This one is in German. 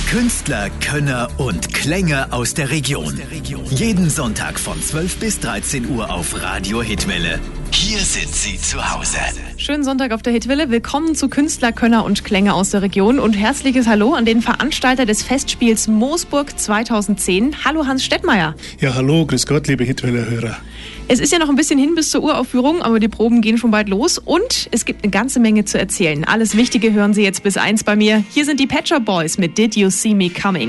Künstler, Könner und Klänge aus der Region. Jeden Sonntag von 12 bis 13 Uhr auf Radio Hitwelle. Hier sind Sie zu Hause. Schönen Sonntag auf der Hitwelle. Willkommen zu Künstler, Könner und Klänge aus der Region und herzliches Hallo an den Veranstalter des Festspiels Moosburg 2010. Hallo Hans Stettmeier. Ja, hallo, grüß Gott, liebe Hitwelle-Hörer. Es ist ja noch ein bisschen hin bis zur Uraufführung, aber die Proben gehen schon bald los und es gibt eine ganze Menge zu erzählen. Alles Wichtige hören Sie jetzt bis 1 bei mir. Hier sind die Pet Shop Boys mit Did You See Me Coming?